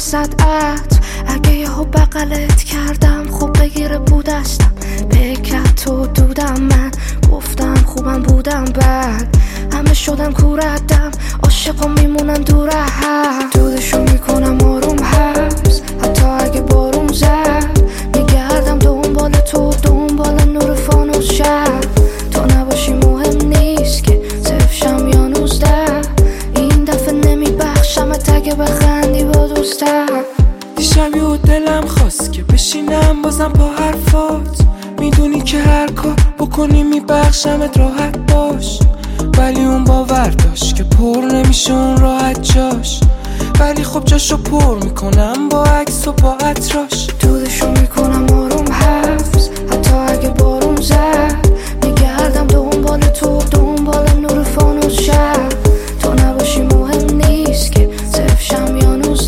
وسط عطر. اگه یهو بغلت کردم خوب بگیره بودستم، بکت تو دودم، من گفتم خوبم بودم، بعد همه شدم کوردم، عاشقم میمونم دور هم، دودشو میکنم آروم حبس، حتی اگه بارون زد میگردم دنبال تو، دنبال نور فانوس شب. تو نباشی مهم نیست که صفشم یا 19، این دفعه نمیبخشمت اگه بخندی با دوستم. دیشب یه دلم خواست که بشینم بازم با حرفات، میدونی که هر کار بکنی میبخشمت، راحت باش. ولی اون باور داشت که پر نمیشه اون راحت جاش، ولی خب جاشو پر میکنم با عکس و با عطراش. دودشو میکنم آروم حبس، حتی اگه بارون زد میگردم دنبال تو، دنبال نور فانوس شب. تو نباشی مهم نیست که صفشم یا 19،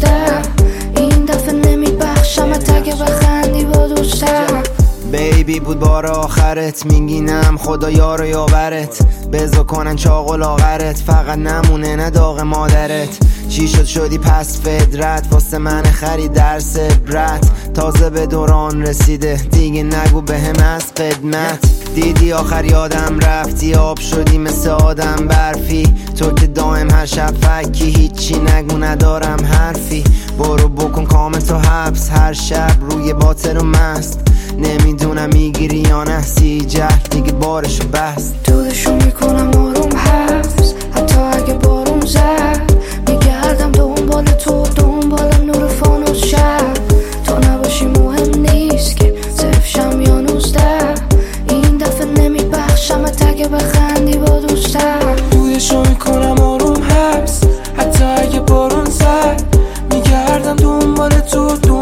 این دفعه نمیبخشمت اگه بخندی با دوستم. بیبی بود بار آخرت، میگینم خدا یار و یاورت، بزا کنن چاق و لاغرت، فقط نمونه نداغ مادرت. چی شد شدی پس فدرت، واسه من خرید درس عبرت، تازه به دوران رسیده دیگه نگو بهم از قدمت. دیدی آخر یادم رفتی، آب شدی مثل آدم برفی، تو که دائم هر شب فکی، هیچی نگو ندارم حرفی، برو بکن کامل تو حبس، هر شب روی باطل و مست، نمیدونم میگیری یا نه، سی جهل دیگه بارشو بست. دودشو میکنم آروم حبس، حتی اگه بارون زد میگردم دنبال تو، دنبال نور فانوس شب. تو نباشی مهم نیست که صفشم یا 19، این دفعه نمیبخشمت اگه بخندی با دوستم. دودشو میکنم آروم حبس، حتی اگه بارون زد میگردم دنبال تو،